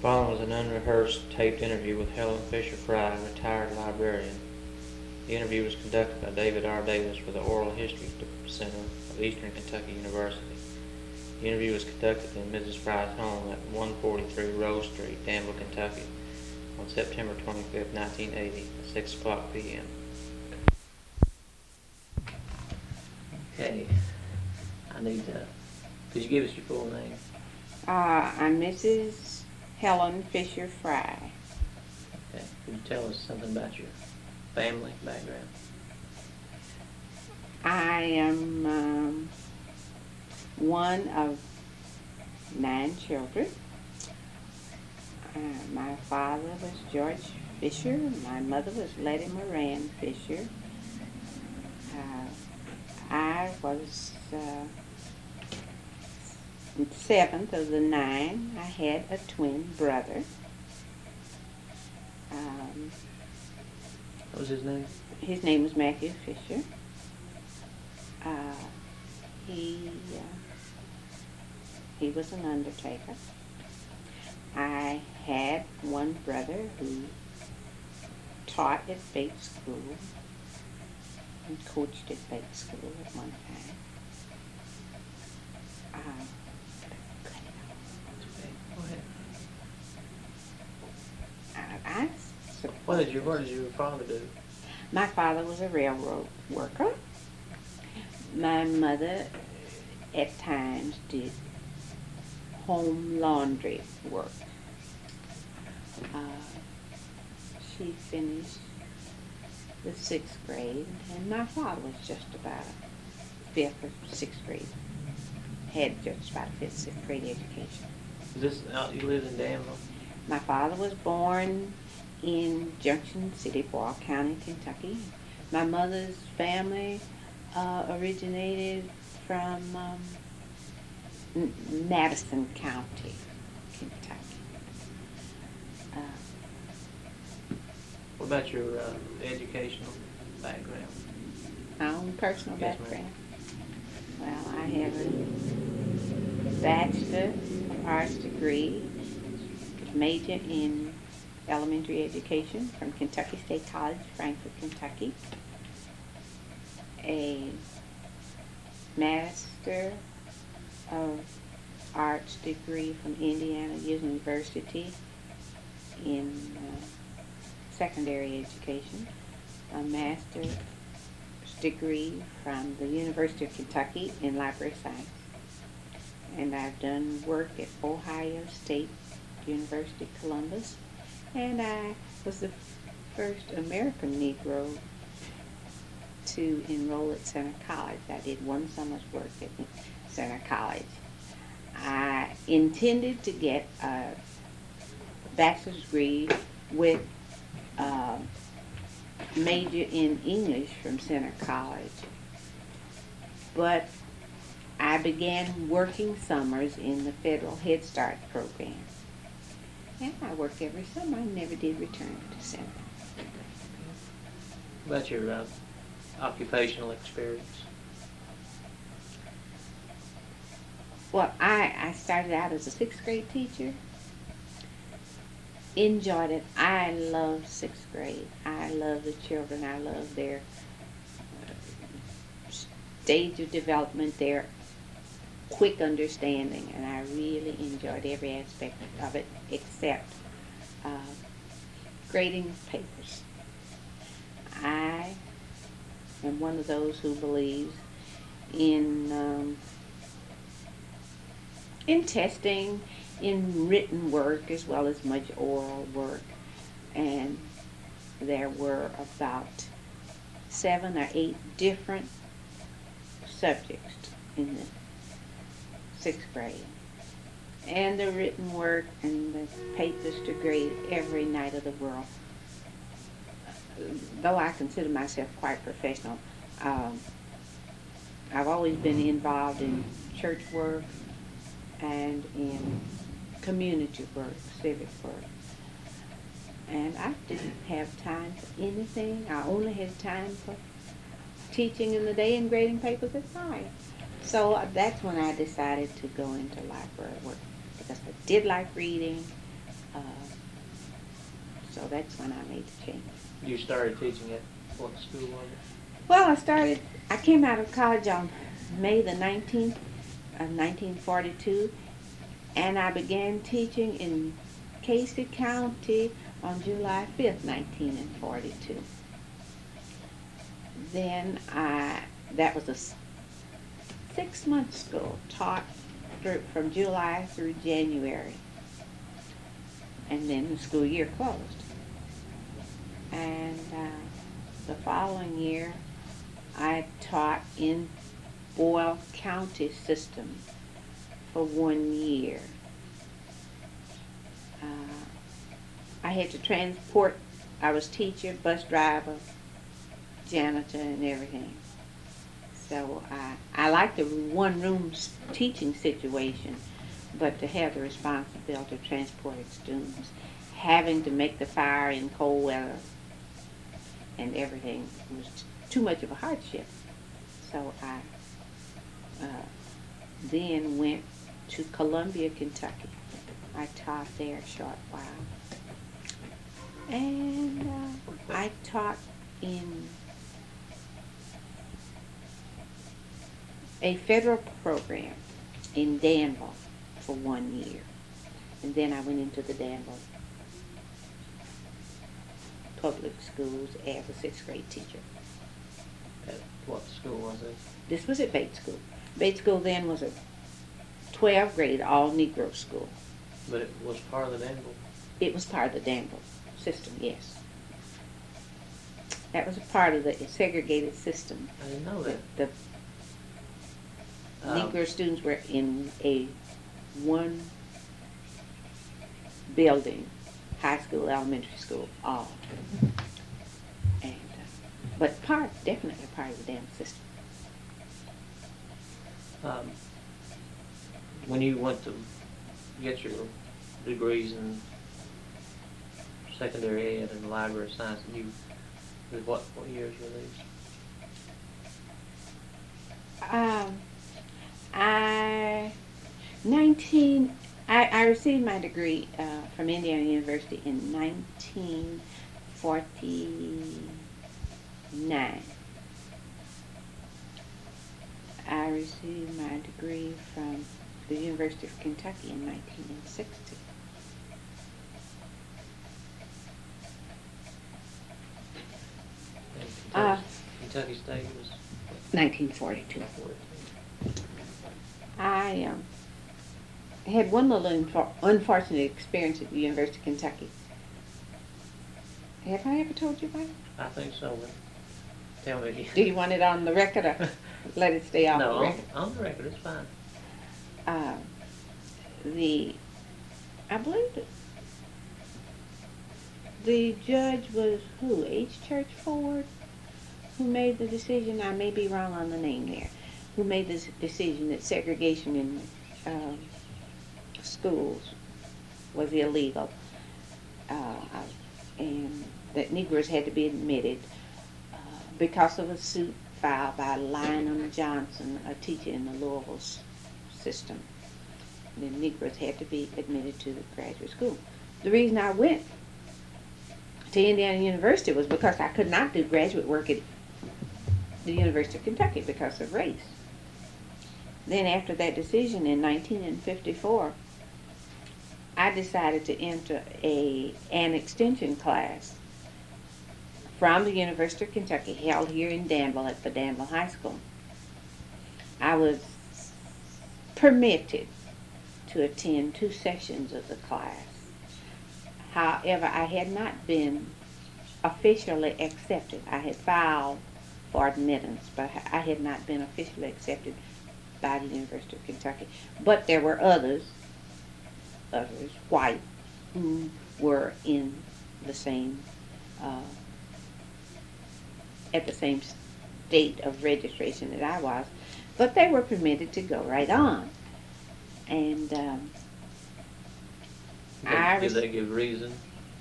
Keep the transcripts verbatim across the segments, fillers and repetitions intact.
Following was an unrehearsed taped interview with Helen Fisher Fry, retired librarian. The interview was conducted by David R. Davis for the Oral History Center of Eastern Kentucky University. The interview was conducted in Missus Fry's home at one forty-three Rose Street, Danville, Kentucky, on September twenty-fifth, nineteen eighty, at six o'clock p m Okay. I need to. Could you give us your full name? Uh, I'm Missus Helen Fisher Fry. Okay. Could you tell us something about your family background? I am um, one of nine children. Uh, my father was George Fisher. My mother was Letty Moran Fisher. Uh, I was uh, seventh of the nine. I had a twin brother. Um, What was his name? his name was Matthew Fisher. Uh, he uh, he was an undertaker. I had one brother who taught at Bates School and coached at Bates School at one time. Uh, Okay. Go ahead. I, I What did your What did your father do? My father was a railroad worker. My mother at times did home laundry work. Uh, she finished the sixth grade, and my father was just about a fifth or sixth grade. Had just about a fifth, sixth grade education. Is this out? You lived in Danville? My father was born in Junction City, Boyle County, Kentucky. My mother's family uh, originated from um, M- Madison County, Kentucky. Uh, What about your uh, educational background? my own personal Yes, ma'am. background. Well, I have a Bachelor of Arts degree, major in elementary education from Kentucky State College, Frankfort, Kentucky. A Master of Arts degree from Indiana University in uh, secondary education. A master's degree from the University of Kentucky in library science. And I've done work at Ohio State University, Columbus, and I was the first American Negro to enroll at Center College. I did one summer's work at Center College. I intended to get a bachelor's degree with a major in English from Center College, but I began working summers in the federal Head Start program. And I worked every summer. I never did return to Center. What about your uh, occupational experience? Well, I, I started out as a sixth grade teacher. Enjoyed it. I love sixth grade. I love the children. I love their uh, stage of development, their quick understanding, and I really enjoyed every aspect of it except uh, grading papers. I am one of those who believes in um, in testing, in written work as well as much oral work, and there were about seven or eight different subjects in the sixth grade, and the written work and the papers to grade every night of the world. Though I consider myself quite professional, um, I've always been involved in church work and in community work, civic work. And I didn't have time for anything. I only had time for teaching in the day and grading papers at night. So that's when I decided to go into library work, because I did like reading. Uh, so that's when I made the change. You started teaching at what school was it? Well, I started, I came out of college on May the nineteenth of nineteen forty-two, and I began teaching in Casey County on July fifth, nineteen forty-two. Then I, that was a six-month school, taught through, from July through January, and then the school year closed. And uh, the following year, I taught in Boyle County system for one year. Uh, I had to transport, I was teacher, bus driver, janitor, and everything. So I, I liked the one-room teaching situation, but to have the responsibility of transporting students, having to make the fire in cold weather and everything was too much of a hardship. So I uh, then went to Columbia, Kentucky. I taught there a short while. And uh, I taught in a federal program in Danville for one year. And then I went into the Danville public schools as a sixth grade teacher. At what school was it? This was at Bates School. Bates School then was a twelfth grade all Negro school. But it was part of the Danville? It was part of the Danville system, yes. That was a part of the segregated system. I didn't know that. The, the Um, Negro students were in a one building, high school, elementary school, all. And, uh, but part, definitely part of the Danville system. Um, when you went to get your degrees in secondary ed and library science, you, what, what years were these? Um, I, nineteen, I, I received my degree uh, from Indiana University in nineteen forty-nine. I received my degree from the University of Kentucky in nineteen sixty. And Kentucky, Uh, Kentucky State was nineteen forty-two. fourteen. I um, had one little unfor- unfortunate experience at the University of Kentucky. Have I ever told you about it? I think so, but tell me again. Do you want it on the record or let it stay off No, the on, record? on the record, it's fine. Uh, the, I believe that the judge was who? H. Church Ford, who made the decision, I may be wrong on the name there, who made this decision that segregation in um, schools was illegal, uh, and that Negroes had to be admitted uh, because of a suit filed by Lionel Johnson, a teacher in the Louisville s- system. The Negroes had to be admitted to the graduate school. The reason I went to Indiana University was because I could not do graduate work at the University of Kentucky because of race. Then after that decision in nineteen fifty-four, I decided to enter a an extension class from the University of Kentucky held here in Danville at the Danville High School. I was permitted to attend two sessions of the class. However, I had not been officially accepted. I had filed for admittance, but I had not been officially accepted by the University of Kentucky. But there were others, others, white, who were in the same, uh, at the same state of registration that I was, but they were permitted to go right on. And um, Did, I did rec- they give reason?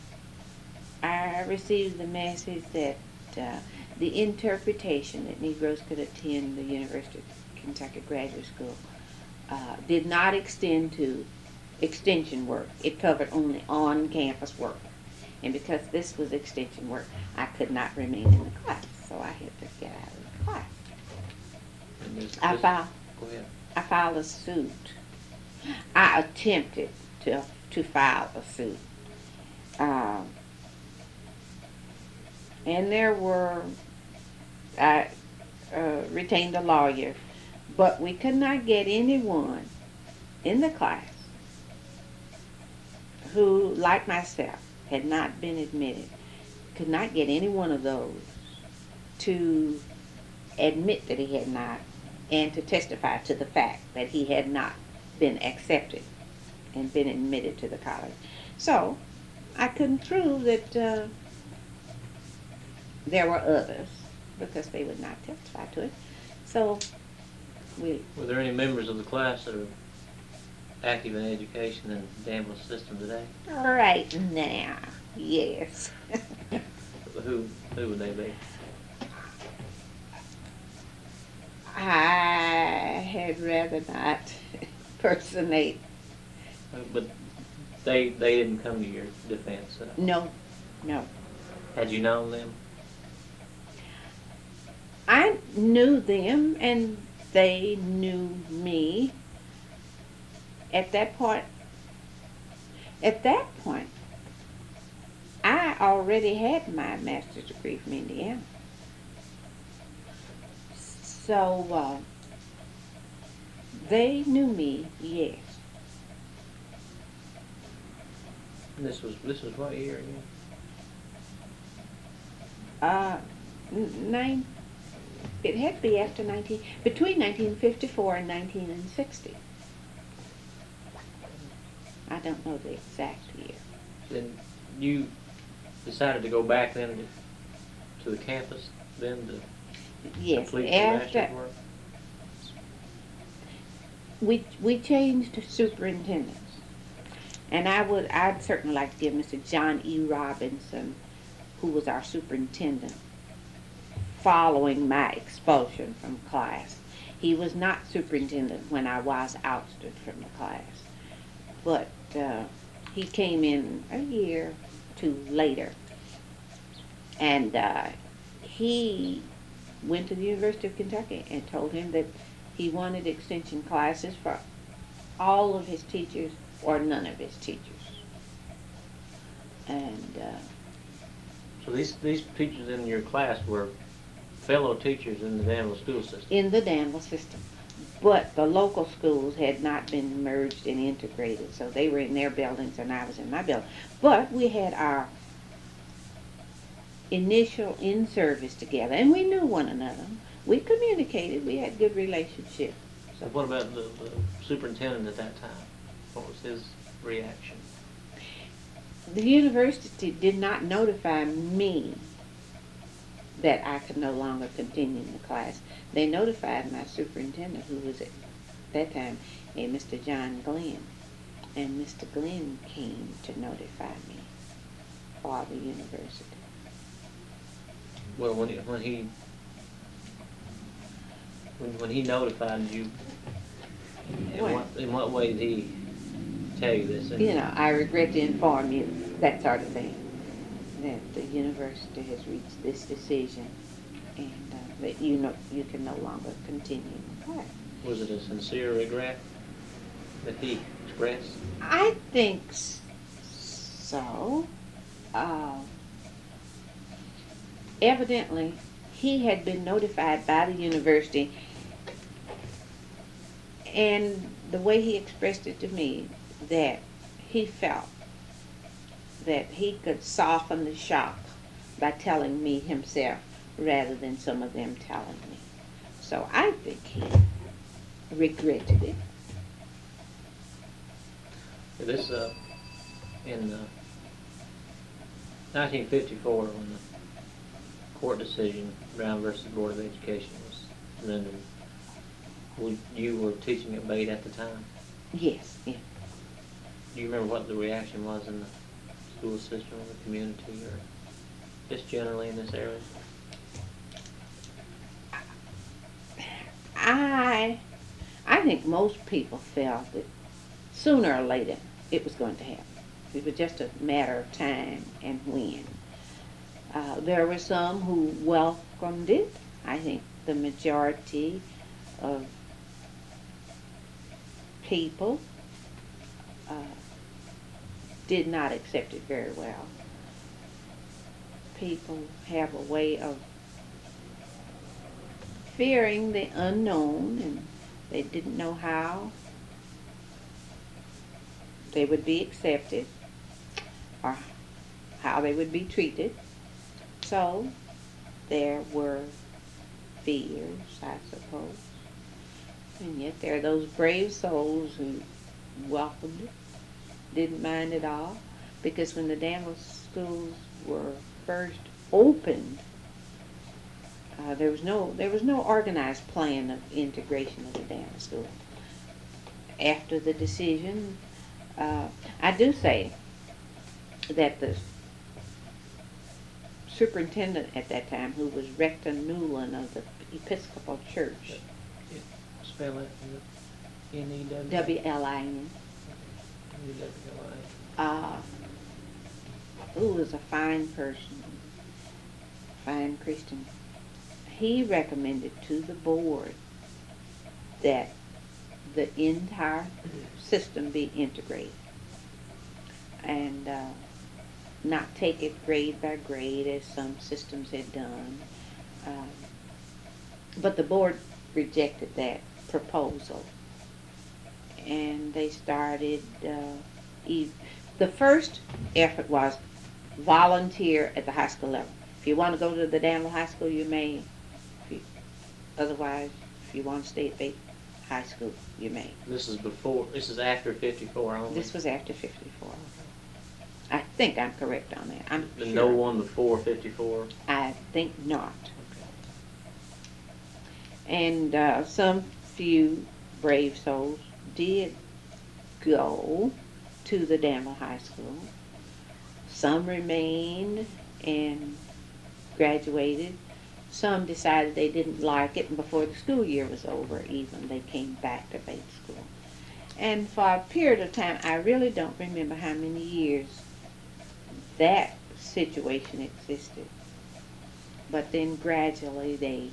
I received the message that uh, the interpretation that Negroes could attend the University of Kentucky Graduate School uh, did not extend to extension work. It covered only on-campus work. And because this was extension work, I could not remain in the class, so I had to get out of the class. And this- I this- filed, Go ahead. I filed a suit. I attempted to to file a suit. Um, and there were, I uh, retained a lawyer, but we could not get anyone in the class who, like myself, had not been admitted, could not get any one of those to admit that he had not, and to testify to the fact that he had not been accepted and been admitted to the college. So I couldn't prove that uh, there were others, because they would not testify to it. So we, Were there any members of the class that are active in education in the Danville system today? right now, yes. Who who would they be? I had rather not personate. But they they didn't come to your defense. Uh, No, no. had you known them? I knew them and they knew me. At that point, at that point, I already had my master's degree from Indiana. So, uh, they knew me, yes. And this was this was what year again? Uh, n- nine, it had to be after nineteen, between nineteen fifty-four and nineteen sixty. I don't know the exact year. Then you decided to go back then to, to the campus then to Yes, complete your after, master's work? we, we changed superintendents. And I would, I'd certainly like to give Mister John E. Robinson, who was our superintendent, following my expulsion from class. He was not superintendent when I was ousted from the class. But uh, he came in a year or two later. And uh, he went to the University of Kentucky and told him that he wanted extension classes for all of his teachers or none of his teachers. And uh, So these these teachers in your class were fellow teachers in the Danville school system. in the Danville system. But the local schools had not been merged and integrated, so they were in their buildings and I was in my building. But we had our initial in-service together, and we knew one another. We communicated. We had good relationship. So what about the, the superintendent at that time? What was his reaction? The university did not notify me that I could no longer continue in the class. They notified my superintendent, who was at that time a Mister John Glenn, and Mister Glenn came to notify me for the university. Well, when he, when he when, when he notified you, in When? what in what way did he tell you this? You know, I regret to inform you, that sort of thing, that the university has reached this decision, and uh, that you know you can no longer continue in the class. Was it a sincere regret that he expressed? I think s- so. Uh, evidently, he had been notified by the university, and the way he expressed it to me, that he felt that he could soften the shock by telling me himself rather than some of them telling me. So I think he regretted it. This uh, in uh, nineteen fifty-four, when the court decision, Brown versus Board of Education, was rendered, well, you were teaching at Bate at the time. Yes, yeah. Do you remember what the reaction was in the school system or the community, or just generally in this area? I I think most people felt that sooner or later it was going to happen. It was just a matter of time and when. Uh, there were some who welcomed it. I think the majority of people uh, did not accept it very well. People have a way of fearing the unknown, and they didn't know how they would be accepted or how they would be treated. So there were fears, I suppose. And yet there are those brave souls who welcomed it, didn't mind at all, because when the Danville schools were first opened, uh, there was no there was no organized plan of integration of the Danville school. After the decision, uh, I do say that the superintendent at that time, who was Rector Newland of the Episcopal Church, Spell it. N E W. W L I N, uh, who was a fine person, fine Christian. He recommended to the board that the entire system be integrated and uh, not take it grade by grade as some systems had done. Um, but the board rejected that proposal, and they started, uh, e- the first effort was volunteer at the high school level. If you want to go to the Danville High School, you may. If you, otherwise, if you want to stay at Faith High School, you may. This is before, this is after fifty-four only? This was after fifty-four. I think I'm correct on that. I'm The sure. no one before fifty-four? I think not. And uh, some few brave souls did go to the Danville High School. Some remained and graduated. Some decided they didn't like it, and before the school year was over even, they came back to Bates School. And for a period of time, I really don't remember how many years that situation existed. But then gradually they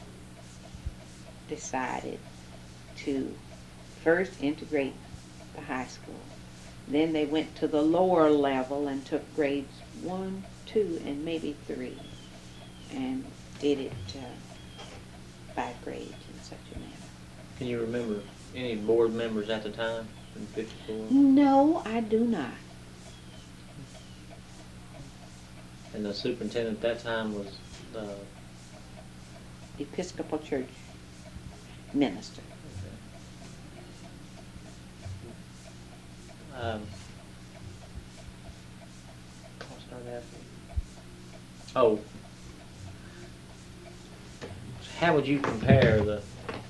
decided to first integrate the high school. Then they went to the lower level and took grades one, two, and maybe three, and did it uh, by grades in such a manner. Can you remember any board members at the time in fifty-four? No, I do not. And the superintendent at that time was the... Episcopal Church minister. Okay. Um, I'll start asking. Oh. How would you compare the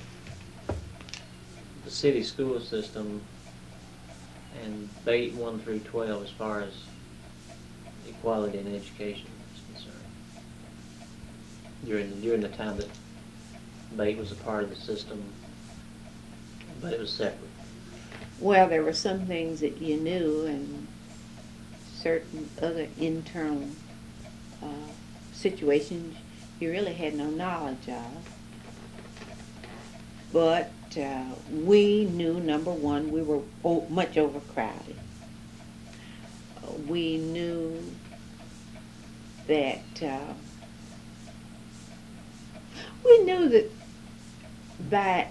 the city school system and Bate one through twelve as far as equality in education is concerned? During during the time that Bate was a part of the system, but it was separate. Well, there were some things that you knew, and certain other internal uh, situations you really had no knowledge of. But uh, we knew, number one, we were o- much overcrowded. Uh, we knew that uh, we knew that that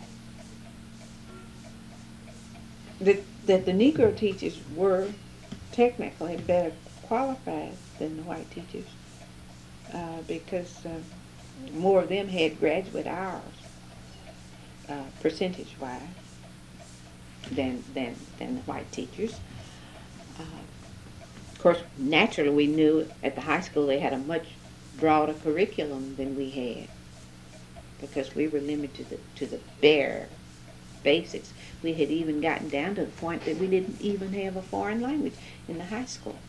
that that the Negro teachers were technically better qualified than the white teachers uh, because uh, more of them had graduate hours, uh, percentage-wise, than than than the white teachers. Uh, of course, naturally, we knew at the high school they had a much broader curriculum than we had, because we were limited to the, to the bare basics. We had even gotten down to the point that we didn't even have a foreign language in the high school.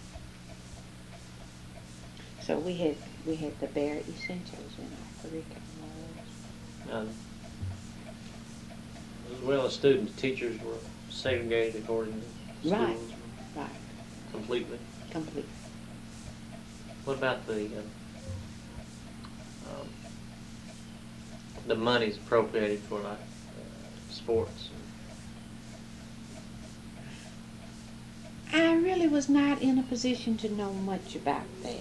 So we had we had the bare essentials in our curriculum. Um, as well as students, teachers were segregated according to schools. Right. completely? completely. What about the um, um, the monies appropriated for like uh, sports? I really was not in a position to know much about that.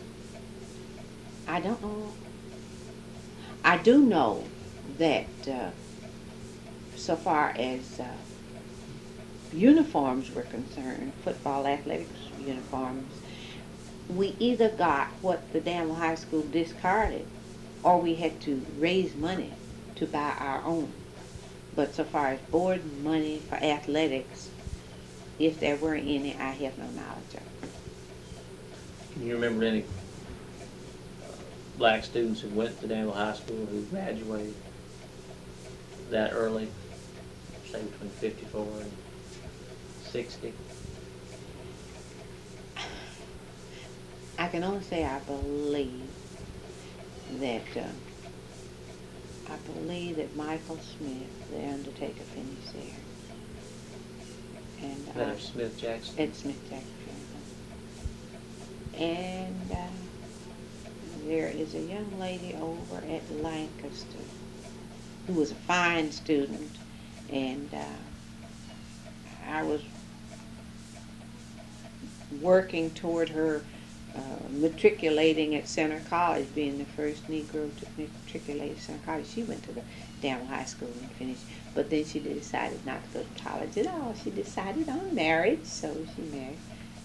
I don't know. I do know that uh, so far as uh, uniforms were concerned, football athletics uniforms, we either got what the Danville High School discarded or we had to raise money to buy our own. But so far as board money for athletics, if there were any, I have no knowledge of. Can you remember any uh, black students who went to Danville High School who graduated that early, say between fifty-four and sixty? I can only say I believe that uh, I believe that Michael Smith, the undertaker, finished there. And That uh, of Smith Jackson? Ed Smith Jackson. And uh, there is a young lady over at Lancaster who was a fine student, and uh, I was working toward her uh, matriculating at Center College, being the first Negro to matriculate at Center College. She went to the Danville High School and finished, but then she decided not to go to college at all. She decided on marriage, so she married.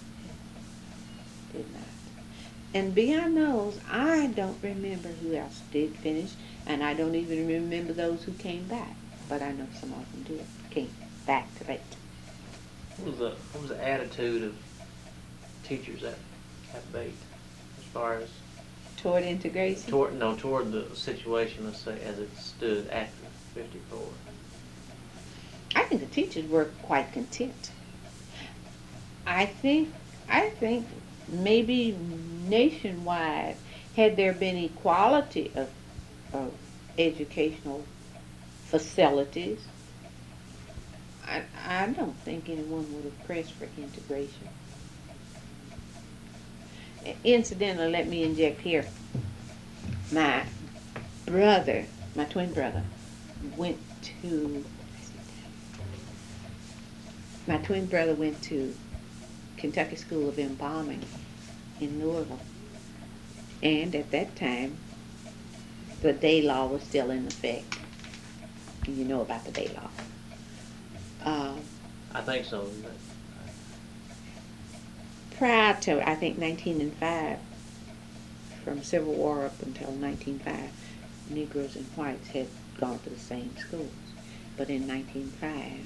Did not. And beyond those, I don't remember who else did finish, and I don't even remember those who came back. But I know some of them did came back to Bate. What was the what was the attitude of teachers at at Bate as far as Toward integration? toward no toward the situation, let's say, as it stood after fifty-four? I think the teachers were quite content. I think, I think maybe nationwide, had there been equality of, of educational facilities, I, I don't think anyone would have pressed for integration. Incidentally, let me inject here. My brother, my twin brother, went to, my twin brother went to Kentucky School of Embalming in Louisville. And at that time, the day law was still in effect. You know about the day law. Uh, I think so. But prior to, I think, nineteen oh five, from Civil War up until nineteen oh five, Negroes and whites had gone to the same schools. But in nineteen oh five,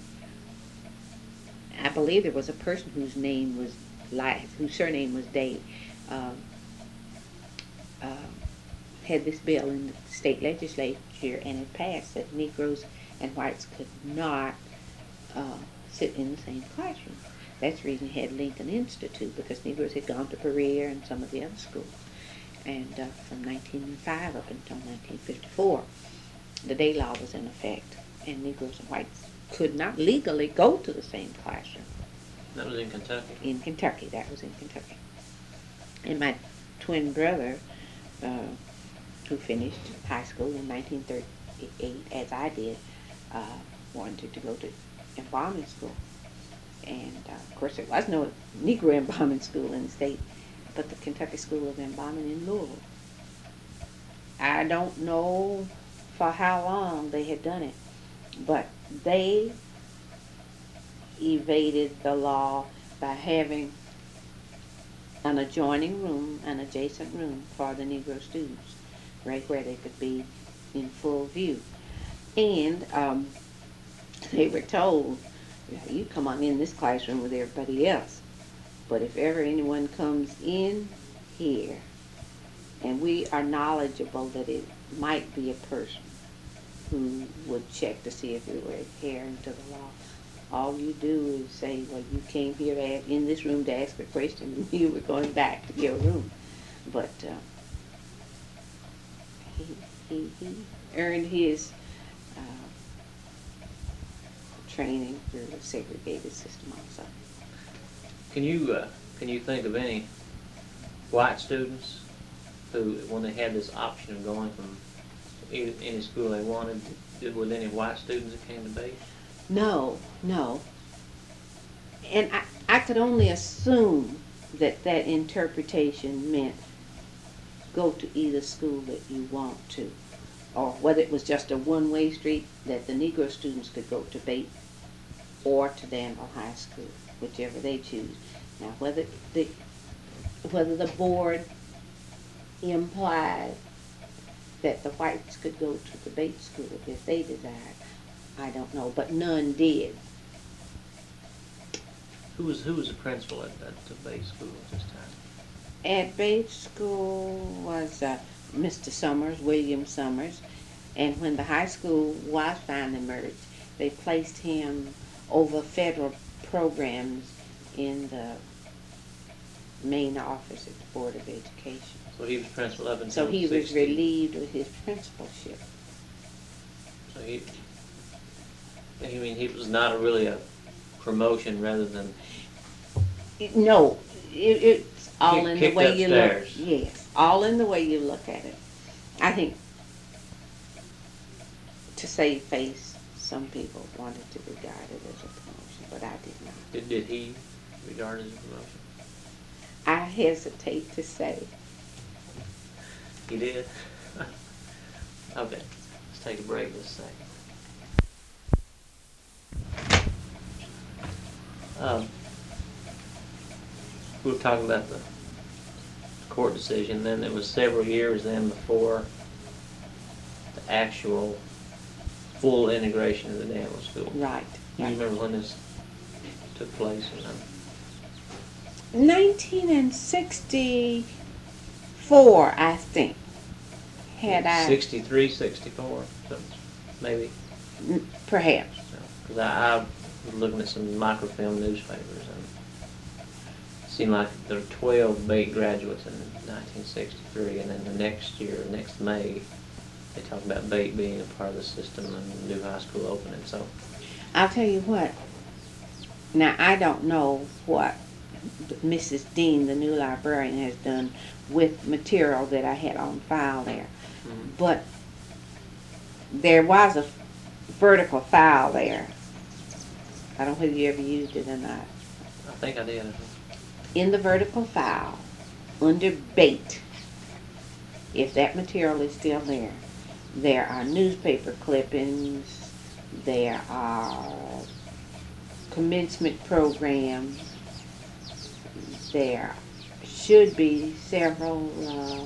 I believe there was a person whose name was, whose surname was Day, uh, uh, had this bill in the state legislature, and it passed that Negroes and whites could not uh, sit in the same classroom. That's the reason he had Lincoln Institute, because Negroes had gone to Berea and some of the other schools. And uh, from nineteen oh five up until nineteen fifty-four, the day law was in effect, and Negroes and whites could not legally go to the same classroom. that was in Kentucky. In Kentucky, that was in Kentucky. And my twin brother, uh, who finished high school in nineteen thirty-eight, as I did, uh, wanted to go to embalming school. And, uh, of course, there was no Negro embalming school in the state, but the Kentucky School of Embalming in Louisville. I don't know for how long they had done it, but they evaded the law by having an adjoining room, an adjacent room for the Negro students, right where they could be in full view. And um, they were told, yeah, you come on in this classroom with everybody else, but if ever anyone comes in here and we are knowledgeable that it might be a person who would check to see if we were adhering to the law, all you do is say, well, you came here to ask, in this room to ask a question, and you were going back to your room. But uh, he, he, he earned his uh, training through a segregated system also. Can you uh, Can you think of any white students who, when they had this option of going from any, any school they wanted, did, was any white students that came to Bate? No, no. And I, I could only assume that that interpretation meant go to either school that you want to, or whether it was just a one-way street that the Negro students could go to Bate or to Danville High School, whichever they choose. Now, whether the whether the board implied that the whites could go to the Bate School if they desired, I don't know, but none did. Who was who was the principal at, at the Bate School at this time? At Bate School was uh, Mister Summers, William Summers, and when the high school was finally merged, they placed him over federal programs in the main office at the Board of Education. So he was principal up until So he was sixty. relieved of his principalship. So he, I mean, he was not a really a promotion rather than It- No, it, it's all Kick- in the kicked way you look. upstairs. Yes, all in the way you look at it. I think, to save face, some people wanted to regard it as a promotion, but I did not. did, did he regard it as a promotion? I hesitate to say. He did. Okay, let's take a break for a second. Um, we were talking about the court decision. Then it was several years then before the actual full integration of the Danville School. Right. Do you right. remember when this took place or not? nineteen sixty-four, I think. Had I, sixty-three, sixty-four, so maybe. m- perhaps. Because I, I was looking at some microfilm newspapers, and it seemed like there were twelve Bate graduates in nineteen sixty-three, and then the next year, next May, they talked about Bate being a part of the system and the new high school opening. So I'll tell you what. Now, I don't know what Missus Dean, the new librarian, has done with material that I had on file there. Mhm. But there was a vertical file there. I don't know whether you ever used it or not. I think I did. In the vertical file, under Bate, if that material is still there, there are newspaper clippings, there are commencement programs, there should be several uh,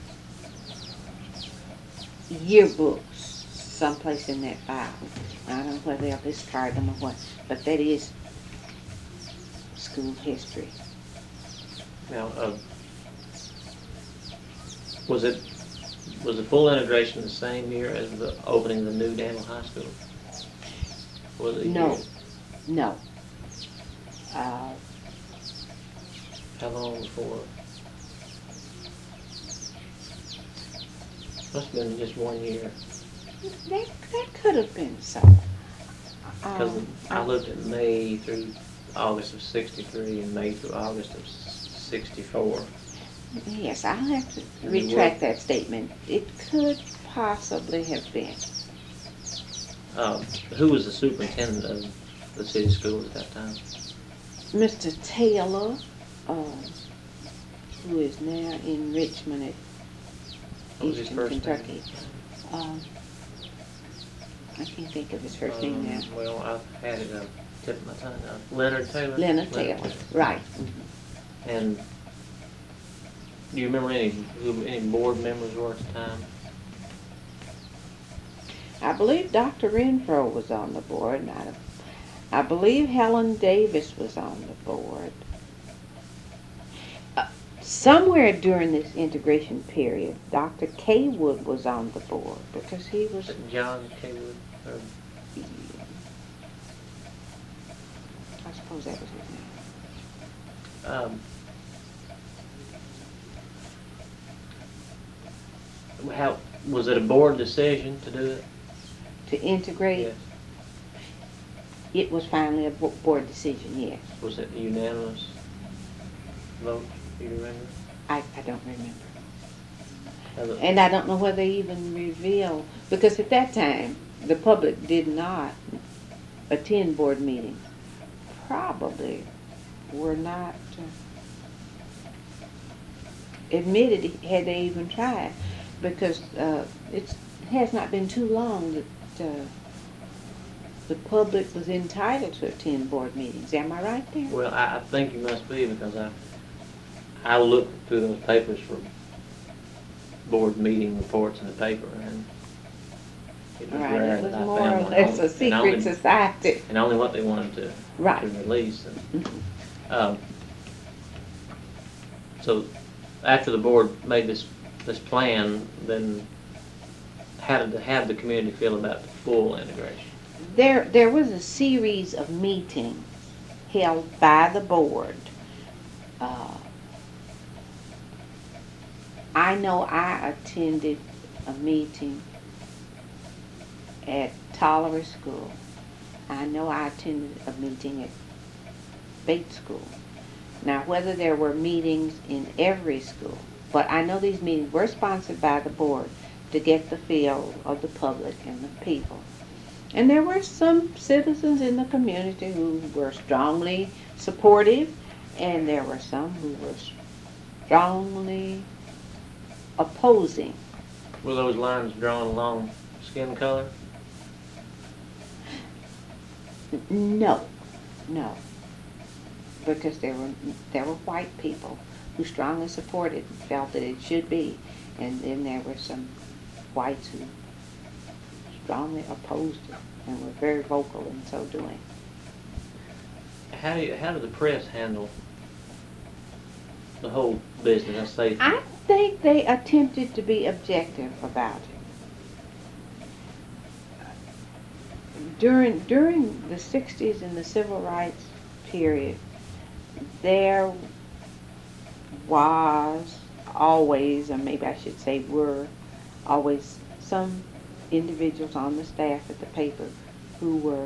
yearbooks someplace in that file. I don't know whether they'll discard them or what, but that is school history. Now, uh, was it was the full integration the same year as the opening of the new Danville High School? Was it a No, year? no. Uh, How long before? Must have been just one year. that, that could have been so. Because Um, I looked at May through August of sixty-three and May through August of sixty-four. Yes, I'll have to And the retract work- that statement. It could possibly have been. Um, who was the superintendent of the city schools at that time? Mister Taylor, uh, who is now in Richmond at What was his Eastern first name? Kentucky. Um, I can't think of his first name now. Um, Well, I had it up, tip of my tongue now. Leonard Taylor? Leonard Taylor, right. And do you remember any, who any board members were at the time? I believe Doctor Renfro was on the board, and I, I believe Helen Davis was on the board. Uh, somewhere during this integration period, Doctor Kaywood was on the board because he was. Was it John Kaywood? Or, I suppose that was his name. um, how, was it a board decision to do it? To integrate, Yes. it was finally a bo- board decision, yes. Was it unanimous? votes? Do you remember? I, I don't remember. Other- And I don't know whether they even revealed, because at that time, the public did not attend board meetings. Probably were not uh, admitted, had they even tried, because uh, it's, it has not been too long that uh, the public was entitled to attend board meetings. Am I right there? Well, I, I think you must be, because I, I looked through those papers for board meeting reports in the paper, and it was Right, rare it was that I more found or one. less a And secret only- society. And only what they wanted to, Right. to release. And, Mhm. um, so after the board made this, this plan, then how did the, how did the community feel about the full integration? There, there was a series of meetings held by the board. Uh, I know I attended a meeting at Tolliver School. I know I attended a meeting at Bates School. Now, whether there were meetings in every school, but I know these meetings were sponsored by the board to get the feel of the public and the people. And there were some citizens in the community who were strongly supportive, and there were some who were strongly opposing. Were those lines drawn along skin color? N- No, no, because there were there were white people who strongly supported and felt that it should be, and then there were some whites who strongly opposed it and were very vocal in so doing. How do you, how did the press handle the whole business? I say, I think they attempted to be objective about it. During during the sixties and the civil rights period, there was always, or maybe I should say were, always some individuals on the staff at the paper who were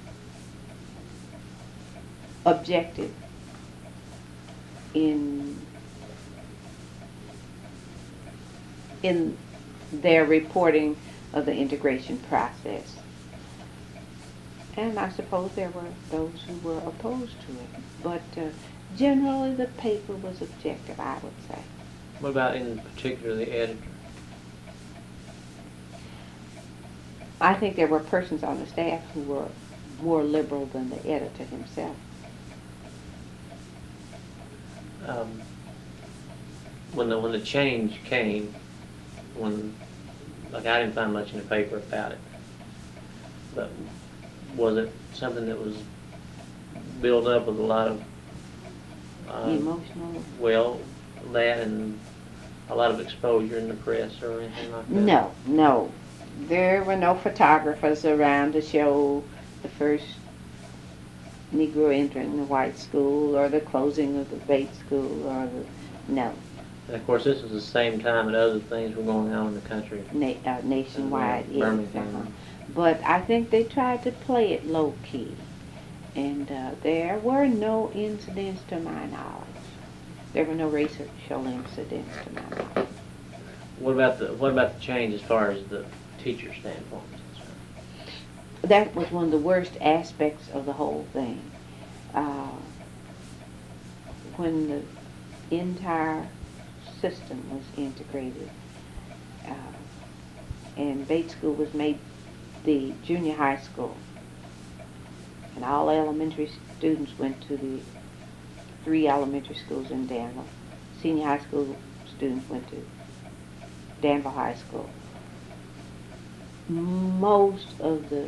objective in in their reporting of the integration process. And I suppose there were those who were opposed to it. But uh, generally the paper was objective, I would say. what about in particular the editor? I think there were persons on the staff who were more liberal than the editor himself. Um, when the when the change came, when like I didn't find much in the paper about it, but was it something that was built up with a lot of um, Emotional? well, that and a lot of exposure in the press or anything like that? No, no. There were no photographers around to show the first Negro entering the white school or the closing of the Bates school or the, no, And of course, this was the same time that other things were going on in the country. na- uh, nationwide, yes. Birmingham. Uh-huh. But I think they tried to play it low-key. And uh, there were no incidents to my knowledge. There were no racial incidents to my knowledge. What about the what about the change as far as the teacher standpoint is concerned? That was one of the worst aspects of the whole thing. Uh, when the entire system was integrated, uh, and Bates School was made the junior high school, and all elementary students went to the three elementary schools in Danville. Senior high school students went to Danville High School. Most of the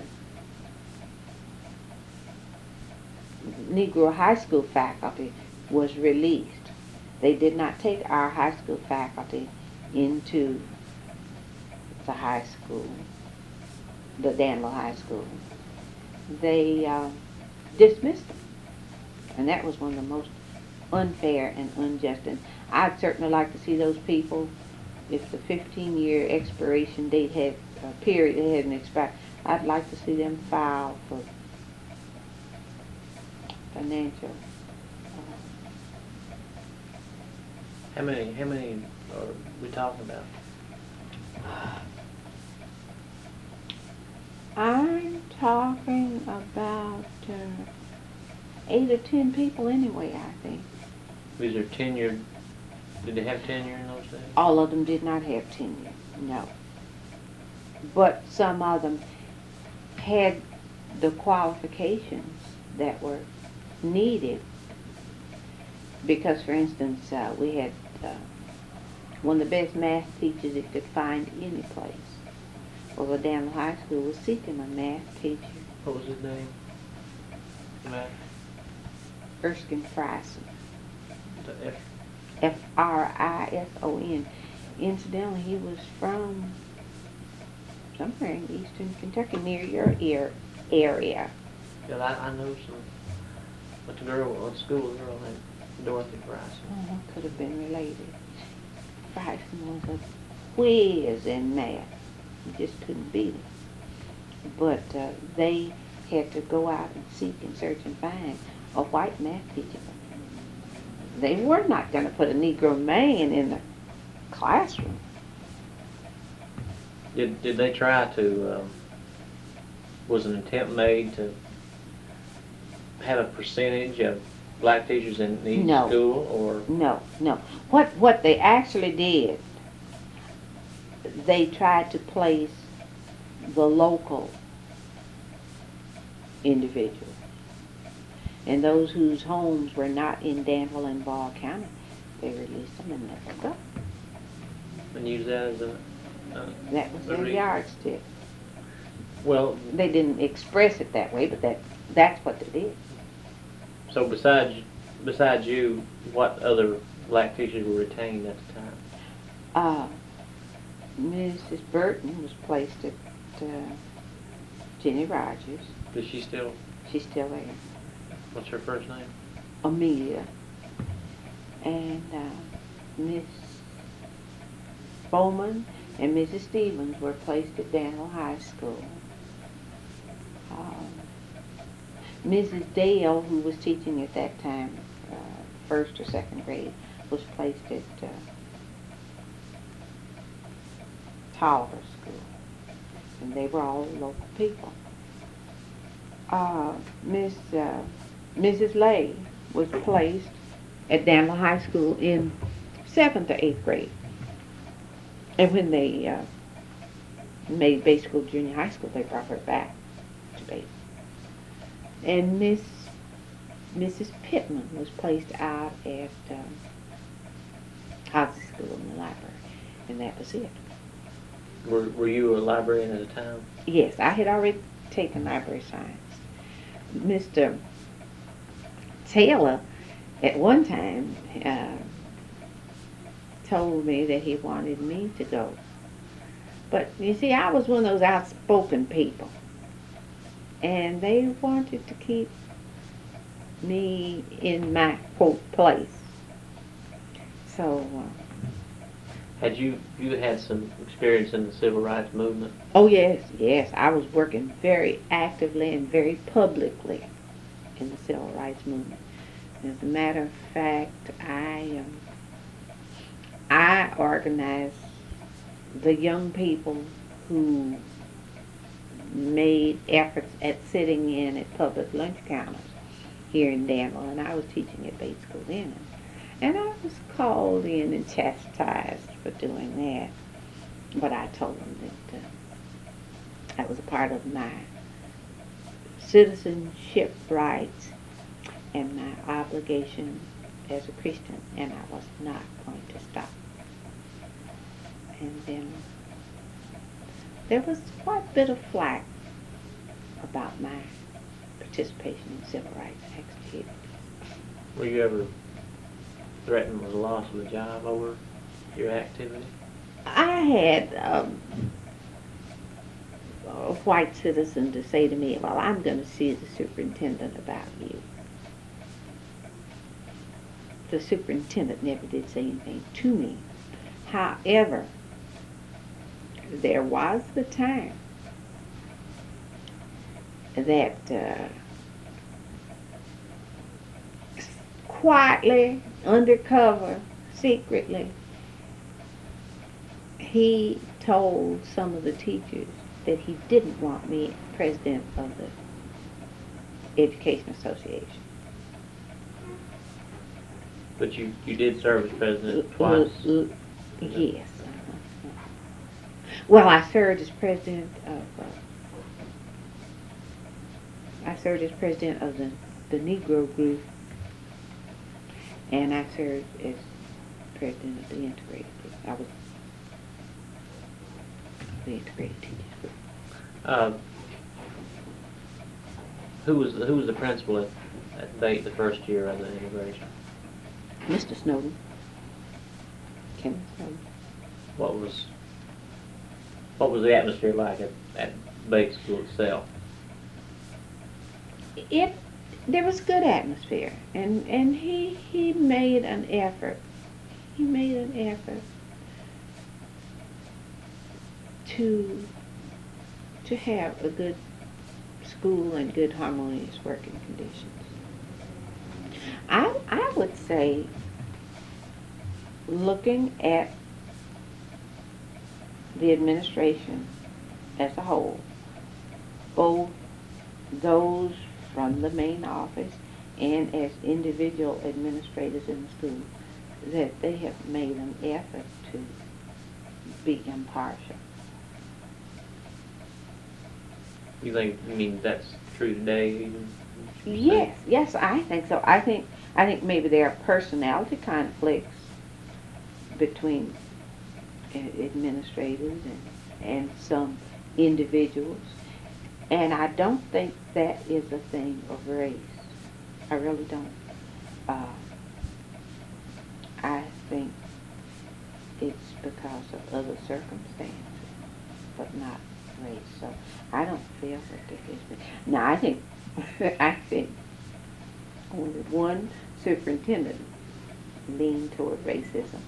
Negro high school faculty was released. They did not take our high school faculty into the high school, the Danville High School. They uh, dismissed them. And that was one of the most unfair and unjust. And I'd certainly like to see those people, if the fifteen-year expiration date had, uh, period hadn't expired, I'd like to see them file for financial uh, How many, how many are we talking about? I'm talking about uh, eight or ten people anyway, I think. Was there tenure, did they have tenure in those days? All of them did not have tenure, no. But some of them had the qualifications that were needed. Because, for instance, uh, we had uh, one of the best math teachers it could find any place. Well, Danville High School was seeking a math teacher. What was his name? Matt? Erskine Frison. The F. F R I S O N. Incidentally, he was from somewhere in eastern Kentucky, near your ear area. Yeah, I, I know some. But the girl, well, the school girl named Dorothy Frison. Oh, could have been related. Frison was a whiz in math. You just couldn't beat him. But uh, they had to go out and seek and search and find a white math teacher. They were not going to put a Negro man in the classroom. Did did they try to? Um, was an attempt made to have a percentage of black teachers in each No. school, or No, no. What what they actually did, they tried to place the local individuals. And those whose homes were not in Danville and Ball County, they released them and let them go. and use that as a? Uh, That was a their reason? yardstick. Well, They didn't express it that way, but that that's what they did. so besides besides you, what other black teachers were retained at the time? Uh, Missus Burton was placed at uh, Jenny Rogers. Is she still? She's still there. What's her first name? Amelia. And uh, Miss Bowman and Missus Stevens were placed at Danville High School. Um, Missus Dale, who was teaching at that time, uh, first or second grade, was placed at uh, Tolliver School. And they were all local people. Uh, Miss uh, Missus Lay was placed at Danville High School in seventh or eighth grade. And when they uh, made Bay School Junior High School, they brought her back to Bay. And Miss Missus Pittman was placed out at um, Housing School in the library, and that was it. Were Were you a librarian at the time? Yes, I had already taken library science. Mister Taylor, at one time, uh, told me that he wanted me to go. But, you see, I was one of those outspoken people. And they wanted to keep me in my, quote, place. So, uh, Had you you had some experience in the civil rights movement? oh yes, yes, I was working very actively and very publicly in the civil rights movement. As a matter of fact, I um, I organized the young people who made efforts at sitting in at public lunch counters here in Danville, and I was teaching at Bates School then. And I was called in and chastised for doing that. But I told them that uh, that was a part of my citizenship rights and my obligation as a Christian, and I was not going to stop. And then there was quite a bit of flack about my participation in civil rights activities. Were you ever threatened with the loss of a job over your activity? I had um, a white citizen to say to me, well, I'm going to see the superintendent about you. The superintendent never did say anything to me. However, there was the time that uh, quietly, undercover, secretly, he told some of the teachers that he didn't want me president of the Education Association. But you, you did serve as president Uh, twice. uh, uh, yes. Uh-huh. Well, I served as president of. Uh, I served as president of the the Negro group, and I served as president of the integrated group. I was the integrated teachers group. Uh, who was the, who was the principal at, at Bate the first year of the integration? Mister Snowden. Kenneth Snowden. What was what was the atmosphere like at, at Bate School itself? It there was good atmosphere, and and he he made an effort. He made an effort to to have a good school and good harmonious working conditions. I I would say, looking at the administration as a whole, both those from the main office and as individual administrators in the school, that they have made an effort to be impartial. You think, you mean that's true today? Even? Yes, yes, I think so. I think I think maybe there are personality conflicts between uh, administrators and, and some individuals, and I don't think that is a thing of race. I really don't. Uh, I think it's because of other circumstances, but not race. So I don't feel that there is. Now I think I think only one superintendent leaned toward racism.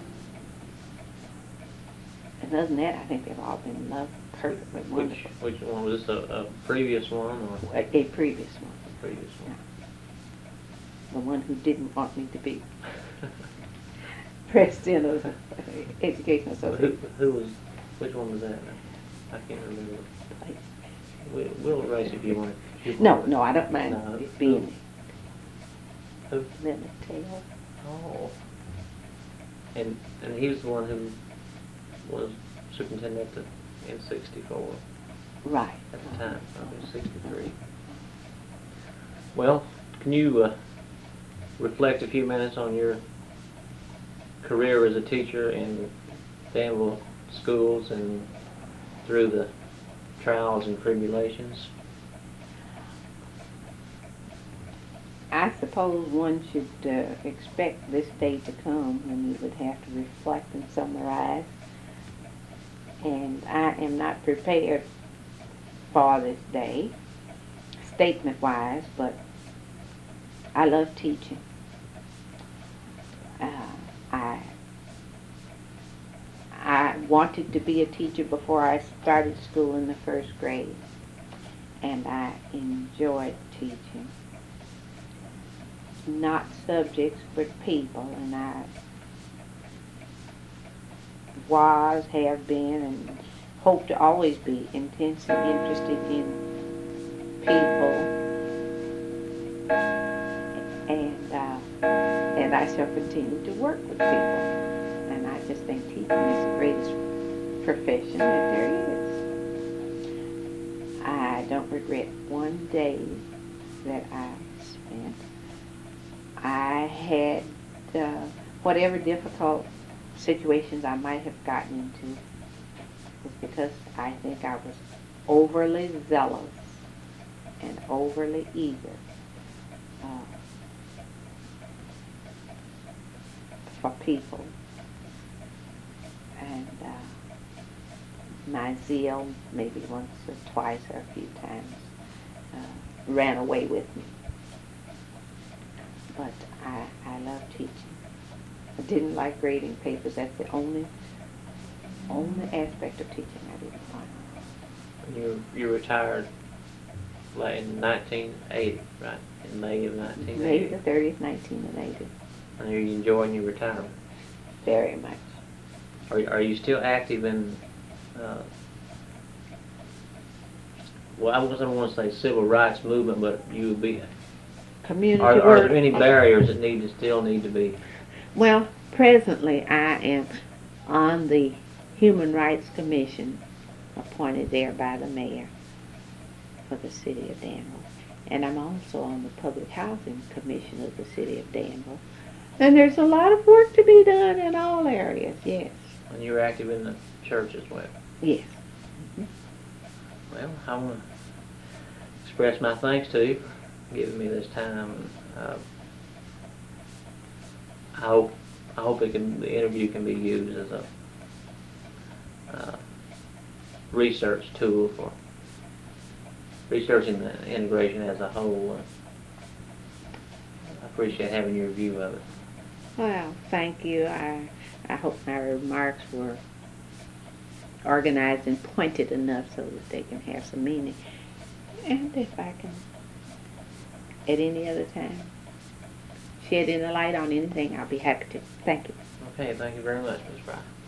And other than that, I think they've all been loved, perfectly Which, wonderful. which one was this? A, a previous one or A, a previous one, a previous one? the one who didn't want me to be president of the Education who, Association. who was? Which one was that? I can't remember. We, we'll erase if you want to. No, no, I don't mind No, it being Who? Leonard Taylor. Oh. And and he was the one who was superintendent at the, in sixty-four Right. at the time. Okay, sixty-three. Well, can you uh, reflect a few minutes on your career as a teacher in Danville schools and through the trials and tribulations? I suppose one should uh, expect this day to come when you would have to reflect and summarize. And I am not prepared for this day, statement-wise, but I love teaching. Uh, I I wanted to be a teacher before I started school in the first grade, and I enjoyed teaching. Not subjects, but people, and I was, have been, and hope to always be intensely interested in people, and uh, and I shall continue to work with people. And I just think teaching is the greatest profession that there is. I don't regret one day that I spent. I had uh, whatever difficult situations I might have gotten into was because I think I was overly zealous and overly eager uh, for people. And uh, my zeal, maybe once or twice or a few times, uh, ran away with me. But I, I love teaching. I didn't like grading papers. That's the only only aspect of teaching I didn't like. You you retired like in nineteen eighty, right? In May of nineteen eighty. May the thirtieth, nineteen eighty. And are you enjoying your retirement? very much. Are, are you still active in, uh, well, I wasn't want to say civil rights movement, but you would be, Community are, are work. there any barriers that need to, still need to be? Well, presently I am on the Human Rights Commission appointed there by the mayor for the city of Danville. And I'm also on the Public Housing Commission of the city of Danville. And there's a lot of work to be done in all areas, yes. And you're active in the church as well? Yes. Well, I want to express my thanks to you for giving me this time. Uh, I hope I hope it can, the interview can be used as a uh, research tool for researching the integration as a whole. Uh, I appreciate having your view of it. Well, thank you. I I hope my remarks were organized and pointed enough so that they can have some meaning. And if I can, at any other time, shed any light on anything, I'll be happy to. Thank you. Okay, thank you very much, Miz Fry.